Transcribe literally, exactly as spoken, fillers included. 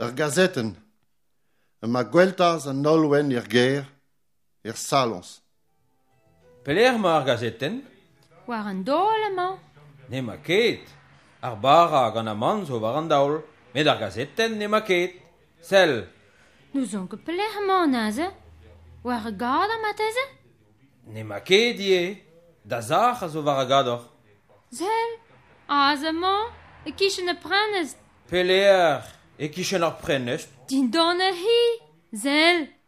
Ar gazetten. En ma gweltas an nolwen ir ger, ir salons. Peler ma ar gazetten? War an dole man. Ne ma ket. Ar bara gant amant zo war an daol. Met ar gazetten ne ma ket. Sel. Nou zon ket peler man naze. War a gada mateze? Ne ma ket ie. Da zach a zo war a gador. Zel. Aze man. E kishen e prenest. Peler. E kishen ar prenest. Din donne hi. Zel.